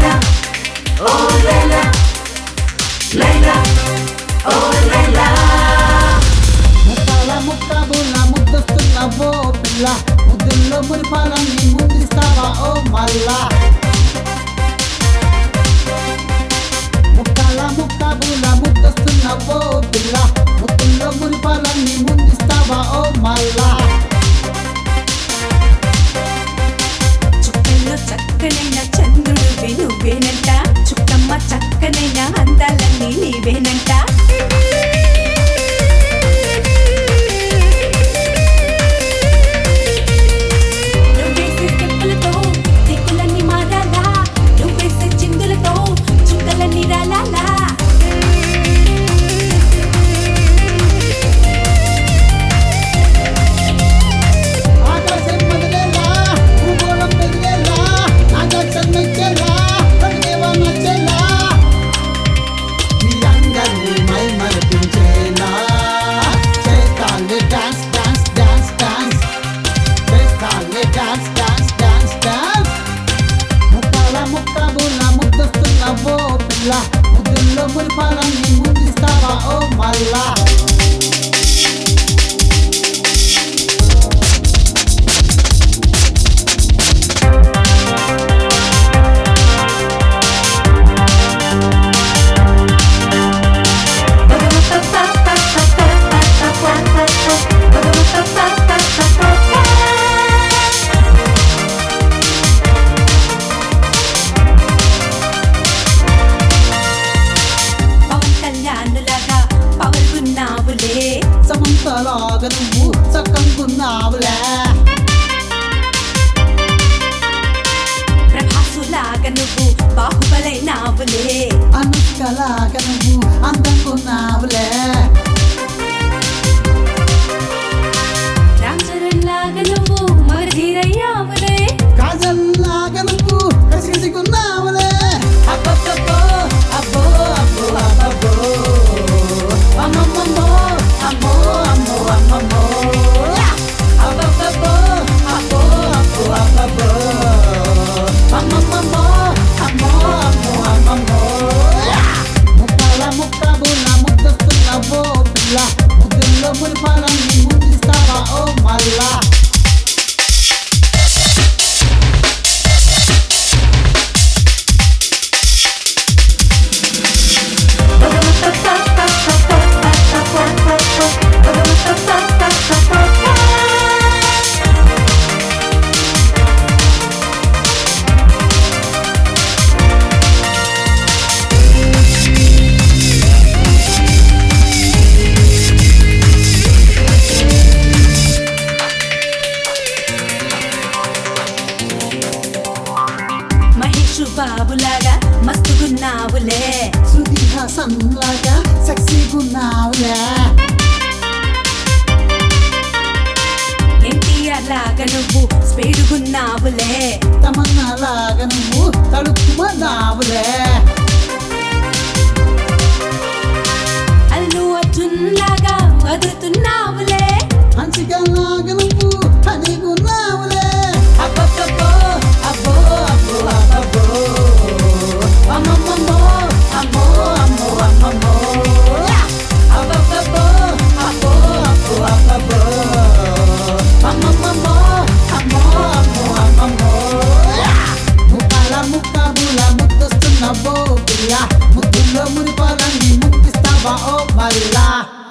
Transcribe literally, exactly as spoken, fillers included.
Layla, oh Layla, Layla, oh Layla. ముక్కాల ముక్కాబుల ముద్దొస్తున్నావో పిల్ల, ముద్దుల్లో మురిపాలన్నీ ముద్దిస్తావా ఓ మల్లా. ముక్కాల ముక్కాబుల ముద్దొస్తున్నావో పిల్ల, ముద్దుల్లో మురిపాలన్నీ ముద్దిస్తావా ఓ మల్లా. చుక్కల్లో చక్కనైన చంద్రుడివి నువ్వేనంట, చుక్కమ్మ చక్కనైన అందాలన్నీ నీవేనంట. నువ్వేసే స్టెప్పులతో దిక్కులన్నీ మారాలా, నువ్వేసే చిందులతో చుక్కలన్నీ రాలాలా. ఆకాశం మొదలేలా, భూగోళం పెరిగేలా, ఆకాశం మెచ్చేలా, ప్రతిదేవా నచ్చేలా, మీ అందరినీ మై మరిపించేలా చేస్తాలే డాన్స్ డాన్స్ డాన్స్ డాన్స్, చేస్తాలే డాన్స్ డాన్స్ డాన్స్ డాన్స్. ముక్కాల ముక్కాబుల ముద్దొస్తున్నావో పిల్ల, ముద్దుల్లో మురిపాలన్నీ ముద్దిస్తావా ఓ మల్లా. పవన్ కళ్యాణులాగా పవరున్నావులే, సమంతలాగా నువ్వు చక్కనుకున్నావులే, ప్రభాసులాగా నువ్వు బాహుబలైనావులే, అనుష్కలాగా నువ్వు అందకున్నావులే, రామ్ చరణ్ లాగా నువ్వు మగధీరయ్యావులే. కాజల్లాగా నువ్వు కసికసికున్నావులే. అబ్బబ్బబ్బో, అబ్బో అబ్బో అబ్బబ్బో, అమ్మమ్మమ్మో, అమ్మో అమ్మో అమ్మమ్మో, అబ్బబ్బబ్బో, అబ్బో అబ్బో అబ్బబ్బో, అమ్మమ్మమ్మో, అమ్మో అమ్మో అమ్మమ్మో. ముక్కాల ముక్కాబుల ముద్దొస్తున్నావో పిల్ల, ముద్దుల్లో మురిపాలన్నీ ముద్దిస్తావా ఓ మల్లా. మహేష్ బాబులాగా మస్తుగున్నావులే, శృతి హాసన్ లాగా సెక్సీగున్నావులే, ఎన్టీఆర్ లాగా నువ్వు స్పీడుగున్నావులే, తమన్నా లాగా నువ్వు తడుక్కుమన్నావులే, అల్లు అర్జున్ లాగా వదులుతున్నావులే, హన్సిక లాగా నువ్వు హనీగున్నావులే. అబ్బబ్బబ్బో, అబ్బో అబ్బో అబ్బబ్బో, అమ్మమ్మమ్మో, అమ్మో అమ్మో అమ్మమ్మో, అబ్బబ్బబ్బో, అబ్బో అబ్బో అబ్బబ్బో, అమ్మమ్మమ్మో, అమ్మో అమ్మో అమ్మమ్మో. ముక్కాల ముక్కాబుల ముద్దొస్తున్నావో పిల్ల, ముద్దుల్లో మురిపాలన్నీ ముద్దిస్తావా ఓ మల్లా.